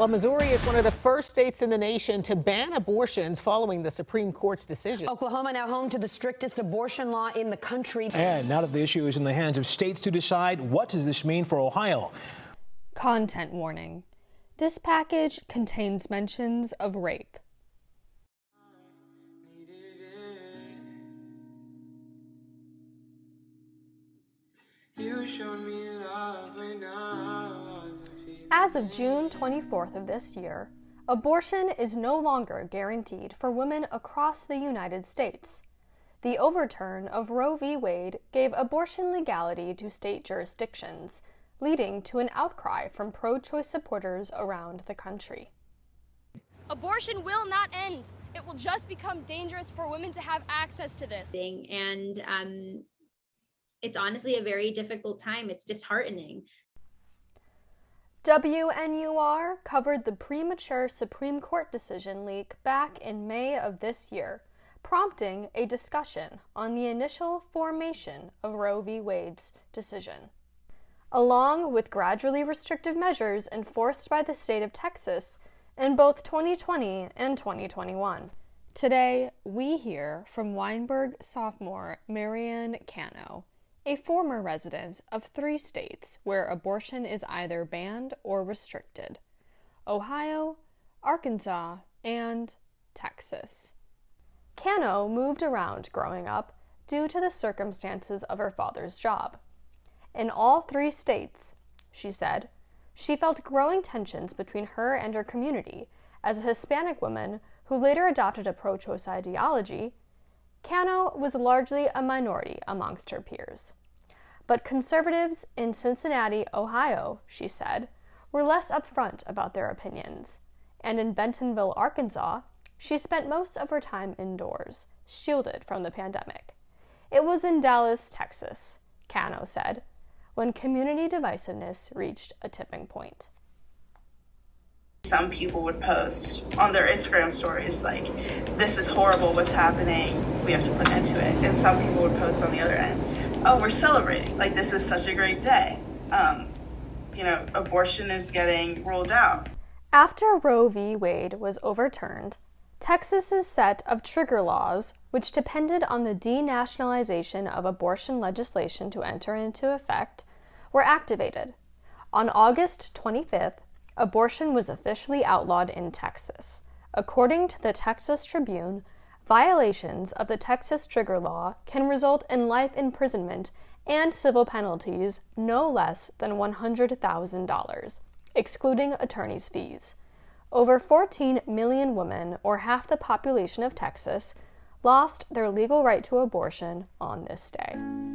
Well, Missouri is one of the first states in the nation to ban abortions following the Supreme Court's decision. Oklahoma now home to the strictest abortion law in the country. And now that the issue is in the hands of states to decide, what does this mean for Ohio? Content warning. This package contains mentions of rape. As of June 24th of this year, abortion is no longer guaranteed for women across the United States. The overturn of Roe v. Wade gave abortion legality to state jurisdictions, leading to an outcry from pro-choice supporters around the country. Abortion will not end. It will just become dangerous for women to have access to this. And it's honestly a very difficult time. It's disheartening. WNUR covered the premature Supreme Court decision leak back in May of this year, prompting a discussion on the initial formation of Roe v. Wade's decision. Along with gradually restrictive measures enforced by the state of Texas in both 2020 and 2021. Today, we hear from Weinberg sophomore Marianne Cano, a former resident of 3 states where abortion is either banned or restricted: Ohio, Arkansas, and Texas. Cano moved around growing up due to the circumstances of her father's job. In all 3 states, she said, she felt growing tensions between her and her community. As a Hispanic woman who later adopted a pro-choice ideology, Cano was largely a minority amongst her peers. But conservatives in Cincinnati, Ohio, she said, were less upfront about their opinions. And in Bentonville, Arkansas, she spent most of her time indoors, shielded from the pandemic. It was in Dallas, Texas, Cano said, when community divisiveness reached a tipping point. Some people would post on their Instagram stories like, "This is horrible, what's happening, we have to put an end to it." And some people would post on the other end, "Oh, we're celebrating, like this is such a great day. Abortion is getting ruled out." After Roe v. Wade was overturned, Texas's set of trigger laws, which depended on the denationalization of abortion legislation to enter into effect, were activated. On August 25th, abortion was officially outlawed in Texas. According to the Texas Tribune, violations of the Texas trigger law can result in life imprisonment and civil penalties no less than $100,000, excluding attorney's fees. Over 14 million women, or half the population of Texas, lost their legal right to abortion on this day.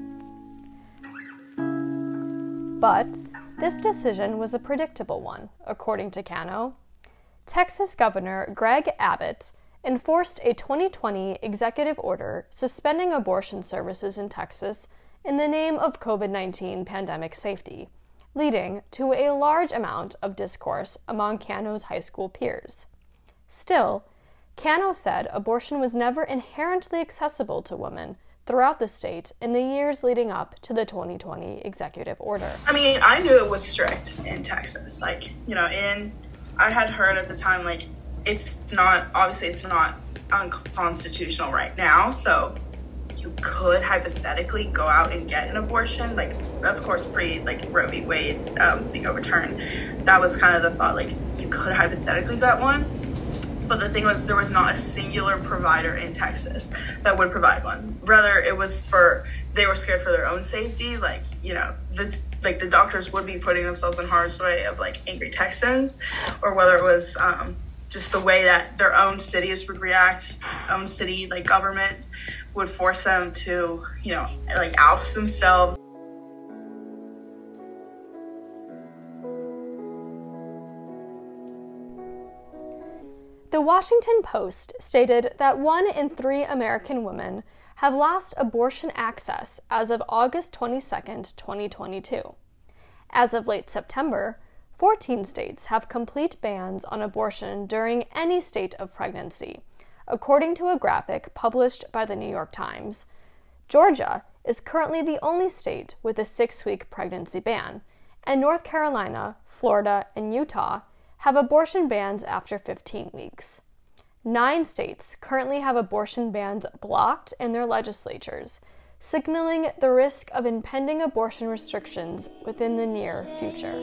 But this decision was a predictable one, according to Cano. Texas Governor Greg Abbott enforced a 2020 executive order suspending abortion services in Texas in the name of COVID-19 pandemic safety, leading to a large amount of discourse among Cano's high school peers. Still, Cano said abortion was never inherently accessible to women throughout the state in the years leading up to the 2020 executive order. I mean, I knew it was strict in Texas. I had heard at the time, it's not unconstitutional right now, so you could hypothetically go out and get an abortion, of course, pre Roe v. Wade being overturned. That was kind of the thought, you could hypothetically get one. But the thing was, there was not a singular provider in Texas that would provide one. Rather, it was they were scared for their own safety. The doctors would be putting themselves in harm's way of angry Texans, or whether it was just the way that their own cities would react, own city government would force them to, oust themselves. The Washington Post stated that 1 in 3 American women have lost abortion access as of August 22, 2022. As of late September, 14 states have complete bans on abortion during any state of pregnancy, according to a graphic published by the New York Times. Georgia is currently the only state with a 6-week pregnancy ban, and North Carolina, Florida, and Utah have abortion bans after 15 weeks. 9 states currently have abortion bans blocked in their legislatures, signaling the risk of impending abortion restrictions within the near future.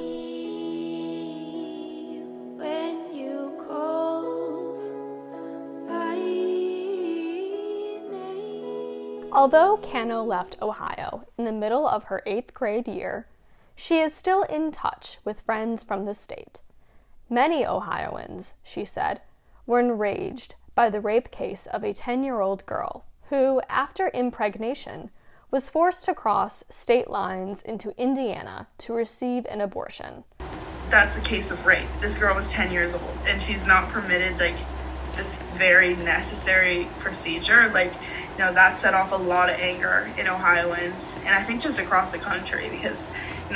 Although Cano left Ohio in the middle of her 8th grade year, she is still in touch with friends from the state. Many Ohioans, she said, were enraged by the rape case of a 10-year-old girl who, after impregnation, was forced to cross state lines into Indiana to receive an abortion. That's a case of rape. This girl was 10 years old and she's not permitted this very necessary procedure. That set off a lot of anger in Ohioans, and I think just across the country, because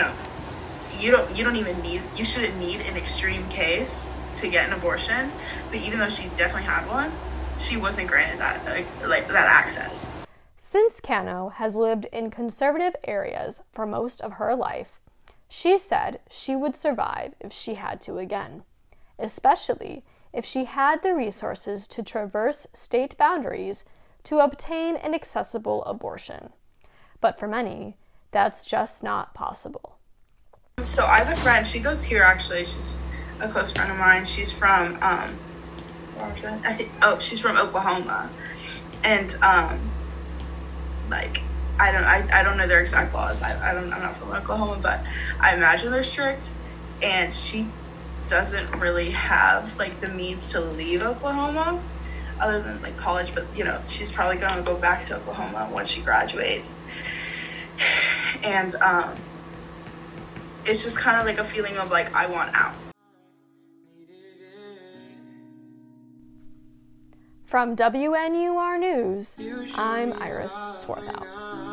you shouldn't need an extreme case to get an abortion, but even though she definitely had one, she wasn't granted that access. Since Cano has lived in conservative areas for most of her life, she said she would survive if she had to again, especially if she had the resources to traverse state boundaries to obtain an accessible abortion. But for many, that's just not possible. So I have a friend, she goes here actually, she's a close friend of mine. She's from she's from Oklahoma. And I don't know their exact laws. I'm not from Oklahoma, but I imagine they're strict, and she doesn't really have the means to leave Oklahoma other than college, but she's probably gonna go back to Oklahoma when she graduates. And it's just kind of a feeling of I want out. From WNUR News, I'm Iris Swarthout.